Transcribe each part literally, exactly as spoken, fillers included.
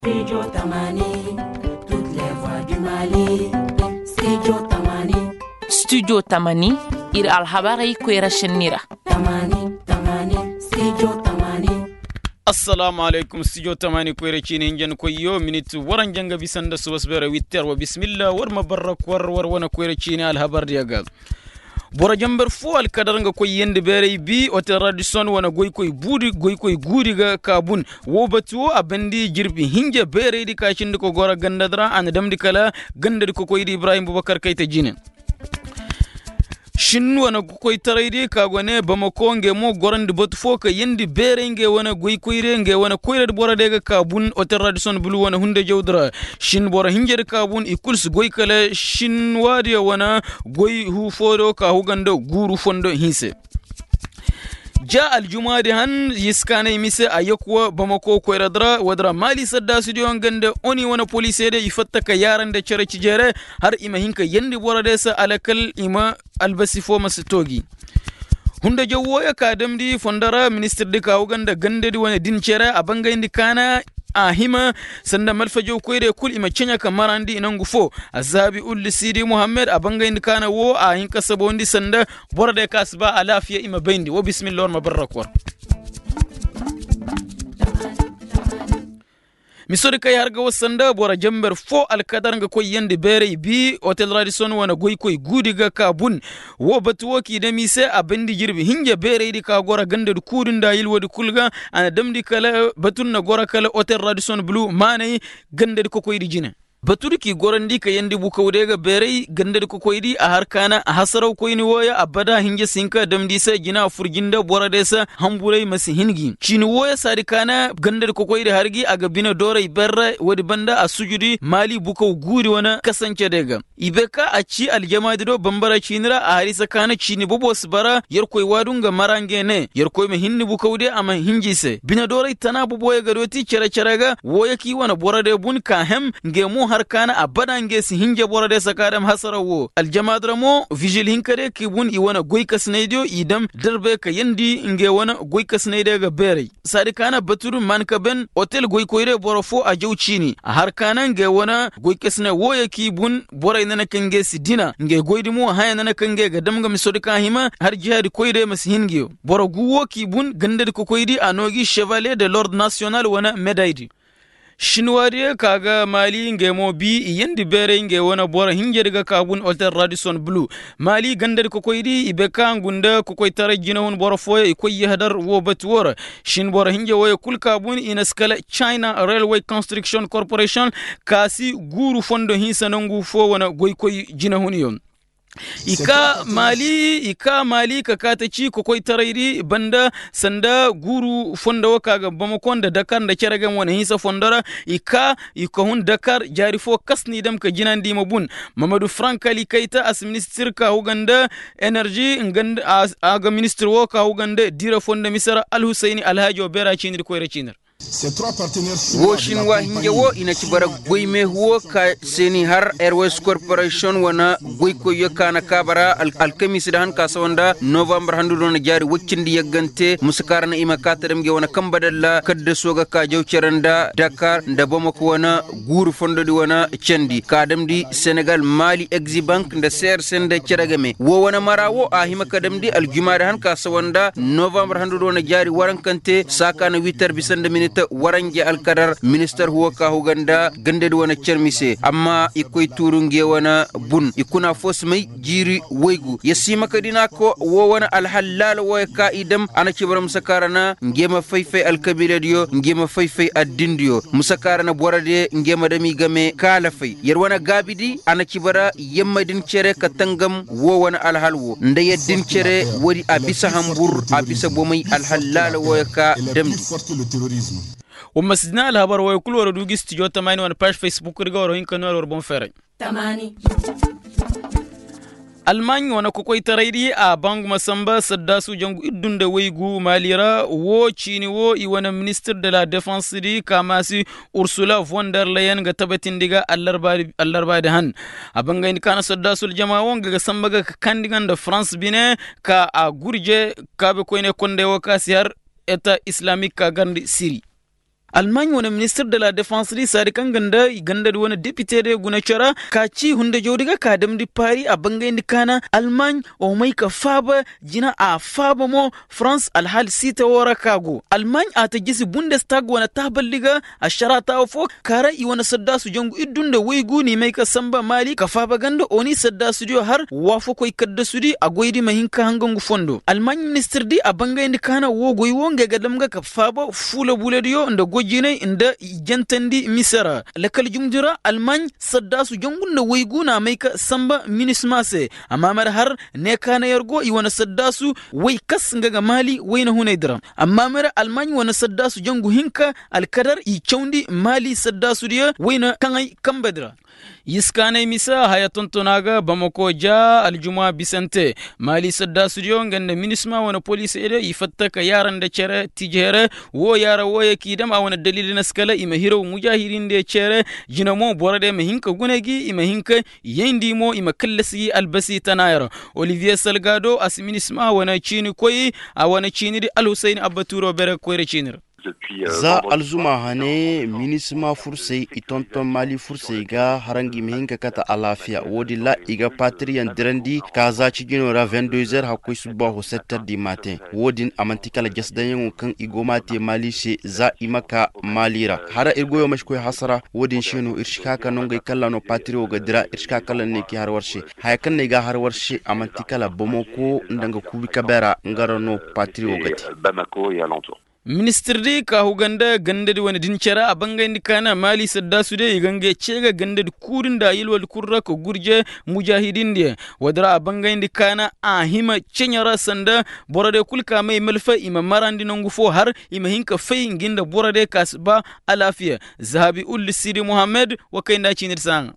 Studio Tamani, toutes les voix du Mali. Studio Tamani. Studio Tamani, ir alhabari kwera shenira. Tamani, Tamani, Studio Tamani. Assalamu alaikum studio Tamani kwera chini injan koyo minute waran janga bisanda subasbera witter wa bismillah war mabarak war war wana kwera chini alhabar diaga. Bora jambar fo al kadaranga koy yende bere bi hotel Radisson wana goy koy budi goy koy guri ga kabun wo batuwo abandi jirbi hinja bere di ka cinde ko gora gandadra an damdi kala gandadi ko koy di Ibrahim Bubakar Kayta jine shinnu wana koy taraydi ka gone Bamako nge mo gorandi bot fo ka yendi bere nge wana goy koyre nge wana koyre bora de ga kabun hotel Radisson bulu wana hunde jawdra shin bora hinjer kabun ikuls goy kala shin wadi wana goy hu fodo ka hugando guru fondo hinse ja aljumadi han yiskane mise ayakwa Bamako koyradra wadra mali sadda studio ngande oni wana police de ifattaka yarande cere cijere har ima hinka yendi bora de sa alakal ima albasifo masitogi hunda jawo ya kadamdi fondara minister de ka uganda gande di wana din cere abanga indi kana a hima sanda malfajo koyre kul ima cenya kamarandi inangu fo azabi ul sidi muhammad abanga indi kana wo a hinka sabondi sanda borde kasba alafiya ima baindi wa bismillah ma barakwar misori kay harga wasanda bora jamber fo alkadar nga koy yende bere bi hotel Radisson wana goy koy gudiga kabun wo batuwo ki da mise abandi jirbi hinja bere di ka gora gande du kudunda yilwodi kulga ana damdi kala batun na gora kala hotel Radisson blue mane gande ko koy di jine baturi ki gorandi ka yandi buka wudega berei gandade ko koydi a harkana a hasaraw koyni woya abada hinje sinka damdi sa jina furginda boradesa hamburai masi hingi chini woya sarikana gandade ko koydi hargi aga bina dorai berra wadi banda a sujudi mali buka guri wana kasance daga ibeka a ci aljamadi do bambara chinira a harisa kana chini bobo sbara yar koy wadunga marange ne yar koy me hinni buka wude ama hinjise bina dorai tana bobo ya gadoti cera ceraga woya ki wana borade bun ka hem ngemu har kana abada ngesi hinja borade sakadam hasarawo aljamadramo vigil hinkare kibun iwana goyka snaidio idam darbe ka yandi nge wana goyka snaide ga bere sadi kana baturu manka ben hotel goy koyre borofo a jawchini har kana nge wana goyka sna woya kibun boray nana kangesi dina nge goydimo haya nana kange ga damga misodika hima har jihadi koyre masihingio boroguwo kibun gandade ko koydi anogi chevalier de l'ordre national wana medaidi shinwariye kaga mali ngemo bi yendi bere nge wona bora hinje daga kabun hotel Radisson blue mali gandar ko koydi ibeka ngunda ko koy tare jina won bora foye ko yahdar wo batwora shin bora hinje woye kul kabun inaskala China Railway Construction Corporation kasi guru fondo hinsa nangu fo wona goy koy jina huniyo ika mali ika mali ka kata ci ko koy tarayri banda sanda guru fonda waka ga Bamako da Dakar da keragan wani hisa fondara ika iko hun Dakar jari fo kasni dam ka jinandi mabun Mamadou Frankali Keita as minister ka Uganda energy nganda aga minister waka Uganda dira fonda misara Al Husseini Alhaji Obera cinir ko recinir wo shinwa hinje wo ina cibara goyme wo ka seni har Airways Corporation wana goy ko yakana kabara alkamis dan ka sawanda November handu don jari waccindi yagante musakarna ima katarem ge wana kambadalla kadda soga ka jawceranda Dakar nda Bamako wana guru fondo di wana cendi kadamdi Senegal Mali Eximbank nda ser sende ceragame wo wana marawo a hima kadamdi aljumada han ka sawanda November handu don jari warankante sakana witter bisande ta waranje alkadar minister huwa ka huganda gande wana cermise amma ikoy turunge wana bun ikuna fosmay jiri waygu yasima kadina ko wo wana alhalal wa ka idam ana kibaram sakarana ngema fayfay alkabila dio ngema fayfay addindio musakarana borade ngema dami game kala fay yar wana gabidi ana kibara yemmadin cere katangam wo wana alhalwo ndaya din cere wori abisa hambur abisa bomay alhalal wa ka damdi ومسدنا الهبر ويكل وردوغي ستيجو تماني وانا باش فيسبوك رغا وروين كانوا وربون فري Tamani. Almanya wana kokoy taraydi a bangu masamba sadda su jangu idunda waygu malira wo chini wo iwana minister de la défense di kamasi Ursula von der Leyen ga tabatindiga allarbadi allarbadi han abanga in kana sadda sul jama wonga ga sambaga kandigan da France bine ka a gurje kabe koyne konde wo kasiyar eta islamique ka gandi Syrie Allemagne wona ministre de la défense ri sari kan ganda ganda wona député de guna chara ka ci hunde jodiga ka damdi pari a bangayndi kana Allemagne o mai ka faba jina a faba mo France alhal sita wora kago Allemagne ata gisi Bundestag wona taballiga a sharata fo kara i wona sadda su jangu iddunde waygu ni mai ka samba mali ka faba ganda oni sadda su dio har wafo koy kadda sudi a goydi mahinka hangangu fondo Allemagne ministre di a bangayndi kana wo goy wonge gadamga ka faba fula buladiyo nda gojine inda jantandi misara lakal jumdira Allemagne sadda su jangu nda waygu na mai ka samba minismase amma mar har ne kana yargo i wona sadda su way kas ngaga mali wayna hunaydra amma mar Allemagne wona sadda su jangu hinka alkadar i chawndi mali sadda su dia wayna kangay kambadra yiskane misa haya tontonaga Bamako ja aljuma bisante mali sadda studio ngande minisma wana police ede ifatta ka yaran da cere tijere wo yara wo yakidam awana dalilin naskala ima hiro mujahirin de cere jinamo borade mahinka gunegi ima hinka yendimo ima kallasi albasi tanayra Olivier Salgado as minisma wana chini koyi awana chini di Al Hussein Abaturo bere koyre chinir za alzuma hane minisma furse itonton mali furse ga harangi mehinka kata alafia wodi la iga patrian dirandi kaza cigino ra vingt-deux heures hakoy suba ho sept heures du matin wodin amantikala jasdayen kan igomate mali she za imaka malira hara irgoyo mashkoy hasara wodin shino irshika kanonga kallano patrio ga dira irshika kallanne ki har warshe haykan ne ga har warshe amantikala Bamako ndanga kubika bera ngarano patrio gati Bamako et alentour. Ministre di ka huganda gande di wani dinchara a bangayndi kana mali sadda su de gange cega gande di kurin da yilwal kurra ko gurje mujahidin de wadra a bangayndi kana a hima cenyara sanda borade kulka mai malfa ima marandi nongu fo har ima hinka fay nginda borade kasba alafiya zahabi ul sidi Muhammad wa kayna cinir sang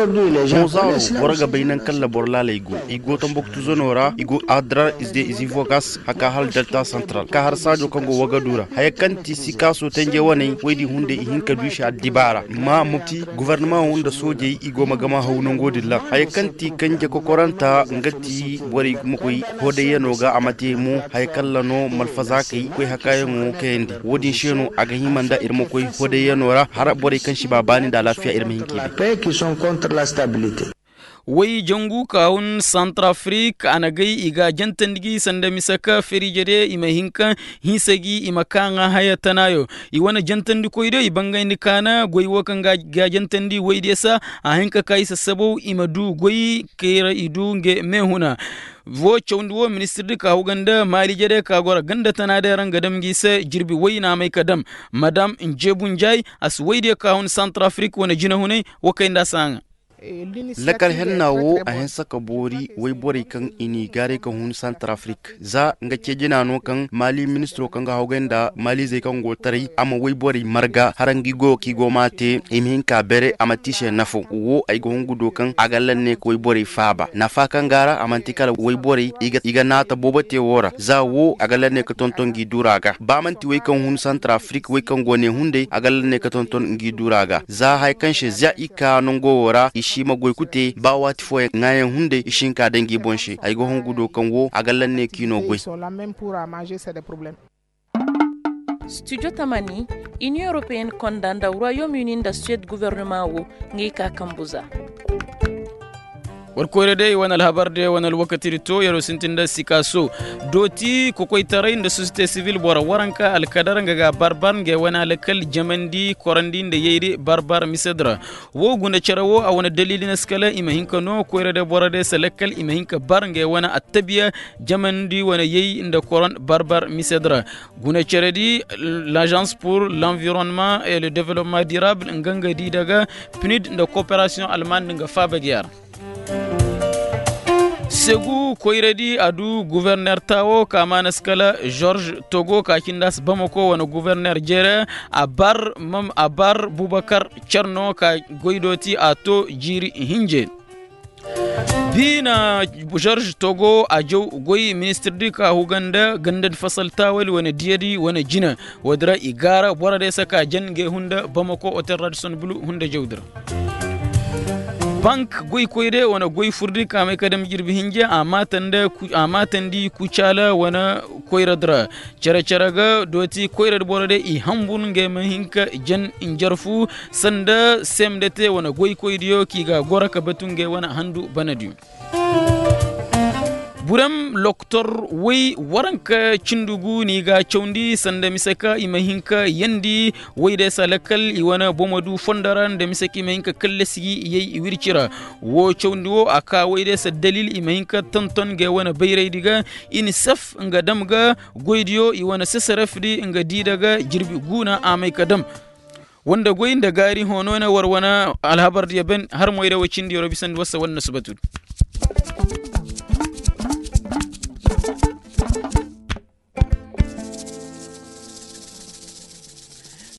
Mozaro borga bainan kalla borlala igo igo tombok tuzonora igo adra isde izivogas haka hal delta central ka har sajo kango wagadura hayakanti sikaso tanje wani wedi hunde ihinka dusha dibara ma mufti gouvernement hunda soje igo magama hawno godilla hayakanti kanje kokoranta ngati bori mukoi hode yenoga amate mu hayakalla no malfazakai koi hakayengo kendi wodi sheno aga himanda irmokoi hode yenora har bori kanshi babani da lafiya irmihinki contre la stabilité. Wai jangu kaun Centrafrique anagai iga jantandigi sanda misaka ferijere ima hinka hinsagi ima kanga haya tanayo iwana jantandi koide ibanga indikana goi wakanga ga jantandi waidesa a hinka kaisa sabo ima du goi kera idu nge mehuna vo chawndwo ministre di ka huganda mali jede ka gora ganda tanade rangadam gise jirbi wayna mai kadam madam Njebunjai as waide ka hun Centrafrique wana jina hunai wakainda sanga lakal henna wo a hen saka bori wai bori kan ini gare kan hun Centrafrique za nga cejina no kan mali ministro kan ga hogenda mali zai kan go tari ama wai bori marga harangi go ki go mate imin ka bere ama tishe nafo wo ay go ngudo kan agalan ne ko wai bori faba nafa kan gara amantikala wai bori iga iga nata bobate wora za wo agalan ne ka tonton gi duraga ba manti wai kan hun Centrafrique wai kan go ne hunde agalan ne ka tonton gi duraga za hay kan she za ika non go wora shi magoy kute ba wati fo ngayen hunde ishinka dangi bonshi ay go hongudo kan wo agallan ne kino goy Studio Tamani, Union Européenne condamne le Royaume-Uni da Suède gouvernement wo ngi ka kambuza. warkore dai wani labar da wani wakati to yaro sintinda sikaso doti kokoi tarai da societe civil bora waranka alkadar ga barbar ga wani alkal jamandi korandi da yayi barbar misadra wo gunda charawo a wani dalilin skala imahinka no koyre da bora da salakal imahinka bar ga wani attabiya jamandi wani yayi inda koran barbar misadra guna charadi l'agence pour l'environnement et le développement durable nganga di daga P N U D da coopération allemande nga fabagiar Segu koiredi adu gouverneur tawo kamana skala George Togo kakindas Bamako wana gouverneur jere abar mam abar Boubacar Cherno ka goidoti ato jiri hinje bina George Togo ajo goyi ministre di ka huganda gandad fasal tawel wana diadi wana jina wadra igara bora de saka jange hunda Bamako hotel Radisson Blu hunda jawdra bank goy koyde wana goy furdi kame kadam jirbi hinje amatan da amatan di kuchala wana koyradra cara cara ga doti koyrad borade i hambun nge mahinka jan injarfu sanda semdete wana goy koydiyo kiga goraka batunge wana handu banadi buram loktor wai waranka cindugu ni ga chaundi sanda misaka imahinka yandi wai da salakal iwana bomadu fondaran da misaki imahinka kallesigi yayi iwirchira wo chaundi wo aka wai da sa dalil imahinka tonton ga wana bayrai diga in saf nga damga goidiyo iwana sasarafdi nga didaga jirbi guna amai kadam wanda goyin da gari hono na warwana alhabar diya ben har moyre wacindi yoro bisan wasa wannan subatu